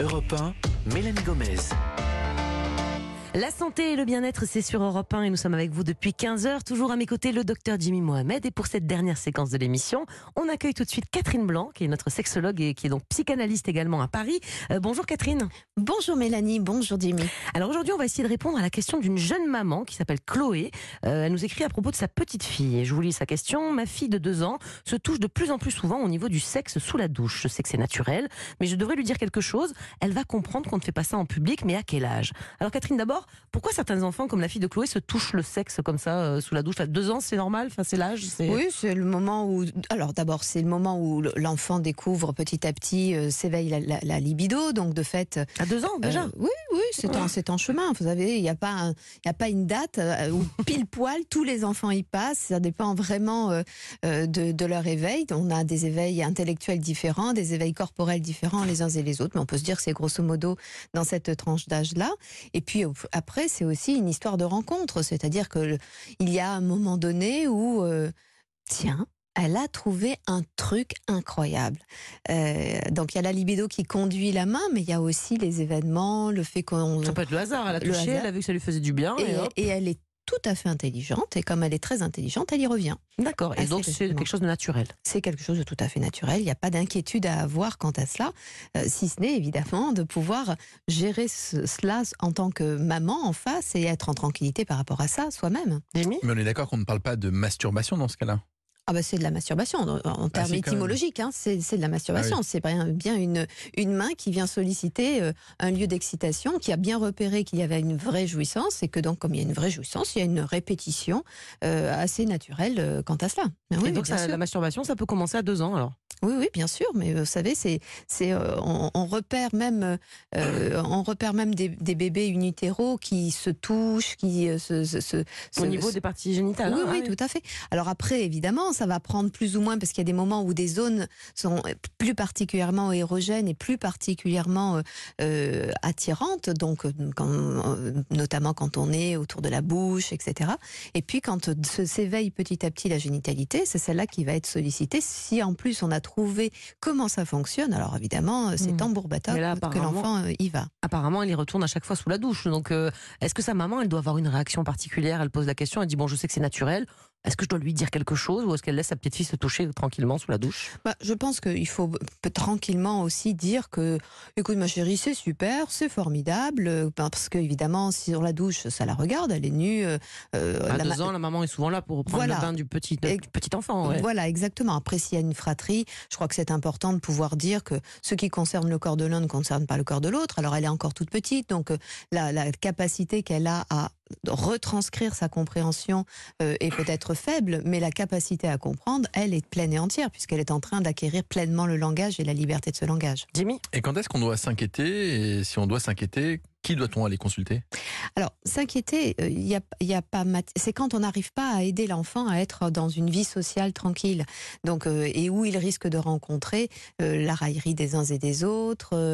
Europe 1, Mélanie Gomez. La santé et le bien-être, c'est sur Europe 1 et nous sommes avec vous depuis 15 heures. Toujours à mes côtés, le docteur Jimmy Mohamed. Et pour cette dernière séquence de l'émission, on accueille tout de suite Catherine Blanc, qui est notre sexologue et qui est donc psychanalyste également à Paris. Bonjour Catherine. Bonjour Mélanie, bonjour Jimmy. Alors aujourd'hui, on va essayer de répondre à la question d'une jeune maman qui s'appelle Chloé. Elle nous écrit à propos de sa petite fille. Et je vous lis sa question. Ma fille de 2 ans se touche de plus en plus souvent au niveau du sexe sous la douche. Je sais que c'est naturel, mais je devrais lui dire quelque chose. Elle va comprendre qu'on ne fait pas ça en public, mais à quel âge? Alors Catherine, d'abord, pourquoi certains enfants, comme la fille de Chloé, se touchent le sexe comme ça sous la douche? 2 ans, c'est normal? C'est l'âge? Oui, c'est le moment où... Alors d'abord, c'est le moment où l'enfant découvre petit à petit, s'éveille la libido. Donc de fait... À 2 ans déjà? Oui, c'est en chemin. Vous savez, il n'y a pas une date où pile poil, tous les enfants y passent. Ça dépend vraiment de leur éveil. On a des éveils intellectuels différents, des éveils corporels différents les uns et les autres. Mais on peut se dire que c'est grosso modo dans cette tranche d'âge-là. Et puis après, c'est aussi une histoire de rencontre, c'est-à-dire que il y a un moment donné où, tiens, elle a trouvé un truc incroyable. Donc il y a la libido qui conduit la main, mais il y a aussi les événements, le fait qu'on... Ça peut être le hasard, elle a touché, elle a vu que ça lui faisait du bien. Et elle est tout à fait intelligente, et comme elle est très intelligente, elle y revient. D'accord, et donc c'est quelque chose de naturel. C'est quelque chose de tout à fait naturel, il n'y a pas d'inquiétude à avoir quant à cela, si ce n'est évidemment de pouvoir gérer cela en tant que maman en face et être en tranquillité par rapport à ça soi-même. Mais on est d'accord qu'on ne parle pas de masturbation dans ce cas-là? Ah bah c'est de la masturbation, en termes étymologiques, hein, c'est de la masturbation. Ah oui. C'est bien une main qui vient solliciter un lieu d'excitation, qui a bien repéré qu'il y avait une vraie jouissance, et que donc comme il y a une vraie jouissance, il y a une répétition assez naturelle quant à cela. Mais oui, et donc la masturbation, ça peut commencer à 2 ans alors? Oui, bien sûr, mais vous savez, on repère même des bébés in utero qui se touchent, qui au niveau des parties génitales. Oui, tout à fait. Alors après, évidemment, ça va prendre plus ou moins, parce qu'il y a des moments où des zones sont plus particulièrement érogènes et plus particulièrement attirantes, donc notamment quand on est autour de la bouche, etc. Et puis quand s'éveille petit à petit la génitalité, c'est celle-là qui va être sollicitée. Si en plus on a trouvé comment ça fonctionne, alors évidemment c'est tambour battant que l'enfant y va. Apparemment elle y retourne à chaque fois sous la douche, donc est-ce que sa maman, elle doit avoir une réaction particulière? Elle pose la question, elle dit bon, je sais que c'est naturel, est-ce que je dois lui dire quelque chose, ou est-ce qu'elle laisse sa petite fille se toucher tranquillement sous la douche? Je pense qu'il faut tranquillement aussi dire que, écoute ma chérie, c'est super, c'est formidable, parce que évidemment, si sur la douche, ça la regarde, elle est nue. À 2 ans, la maman est souvent là pour prendre le bain du petit enfant. Ouais. Voilà, exactement. Après, s'il y a une fratrie, je crois que c'est important de pouvoir dire que ce qui concerne le corps de l'un ne concerne pas le corps de l'autre. Alors, elle est encore toute petite, donc la capacité qu'elle a à retranscrire sa compréhension est peut-être faible, mais la capacité à comprendre, elle est pleine et entière, puisqu'elle est en train d'acquérir pleinement le langage et la liberté de ce langage. Jimmy ? Et quand est-ce qu'on doit s'inquiéter? Et si on doit s'inquiéter, qui doit-on aller consulter? Alors, s'inquiéter, c'est quand on n'arrive pas à aider l'enfant à être dans une vie sociale tranquille. Donc, et où il risque de rencontrer la raillerie des uns et des autres,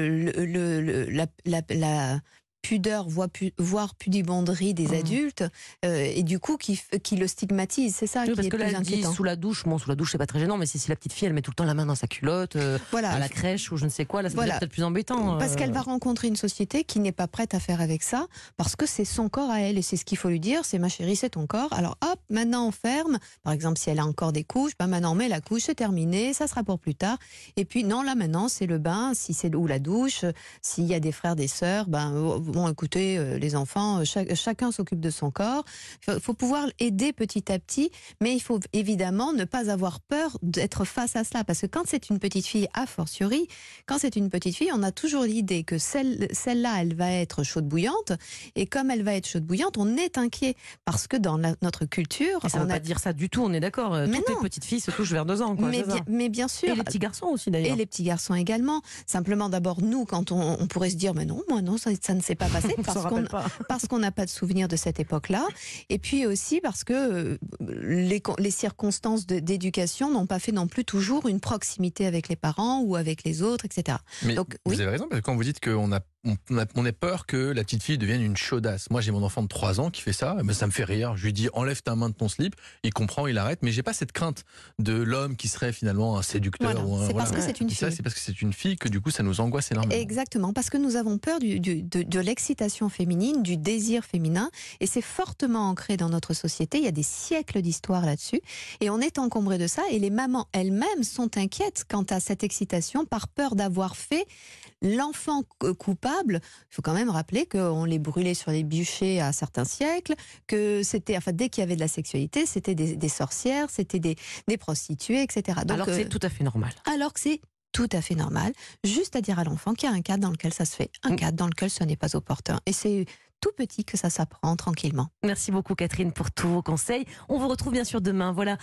la pudeur, voire pudibonderie des adultes, et du coup qui le stigmatise. C'est ça qui est plus inquiétant. Parce que là, elle dit sous la douche, sous la douche c'est pas très gênant, mais si la petite fille elle met tout le temps la main dans sa culotte, à la crèche ou je ne sais quoi, là ça devient peut-être plus embêtant. Parce qu'elle va rencontrer une société qui n'est pas prête à faire avec ça, parce que c'est son corps à elle, et c'est ce qu'il faut lui dire, c'est ma chérie, c'est ton corps, alors hop, maintenant on ferme, par exemple si elle a encore des couches, maintenant on met la couche, c'est terminé, ça sera pour plus tard, et puis non, là maintenant c'est le bain, ou la douche, s'il y a des frères, des sœurs, bon, écoutez, les enfants, chacun s'occupe de son corps. Il faut pouvoir aider petit à petit, mais il faut évidemment ne pas avoir peur d'être face à cela, parce que quand c'est une petite fille, a fortiori, quand c'est une petite fille, on a toujours l'idée que celle-là, elle va être chaude bouillante, et comme elle va être chaude bouillante, on est inquiet, parce que dans notre culture... Et ça ne veut pas dire ça du tout, on est d'accord. Toutes les petites filles se touchent vers 2 ans. Quoi, mais bien sûr. Et les petits garçons aussi d'ailleurs. Et les petits garçons également. Simplement d'abord, nous, quand on pourrait se dire, mais non, moi non, ça ne s'est pas pas passé On s'en rappelle pas. parce qu'on n'a pas de souvenir de cette époque-là. Et puis aussi parce que les circonstances d'éducation n'ont pas fait non plus toujours une proximité avec les parents ou avec les autres, etc. Mais Donc, vous oui. avez raison, parce que quand vous dites qu'on a peur que la petite fille devienne une chaudasse. Moi, j'ai mon enfant de 3 ans qui fait ça, mais ça me fait rire. Je lui dis, enlève ta main de ton slip. Il comprend, il arrête, mais j'ai pas cette crainte de l'homme qui serait finalement un séducteur. Voilà, ou un, c'est parce voilà. que c'est une Et ça, fille. c'est parce que c'est une fille que du coup, ça nous angoisse énormément. Exactement, parce que nous avons peur de l'excitation féminine, du désir féminin, et c'est fortement ancré dans notre société. Il y a des siècles d'histoire là-dessus, et on est encombré de ça, et les mamans elles-mêmes sont inquiètes quant à cette excitation par peur d'avoir fait l'enfant coupable. Il faut quand même rappeler qu'on les brûlait sur les bûchers à certains siècles, que c'était, enfin, dès qu'il y avait de la sexualité, c'était des sorcières, c'était des prostituées, etc. Donc, Alors que c'est tout à fait normal. alors que c'est tout à fait normal, juste à dire à l'enfant qu'il y a un cadre dans lequel ça se fait, un cadre dans lequel ce n'est pas opportun. Et c'est tout petit que ça s'apprend tranquillement. Merci beaucoup Catherine pour tous vos conseils. On vous retrouve bien sûr demain. Voilà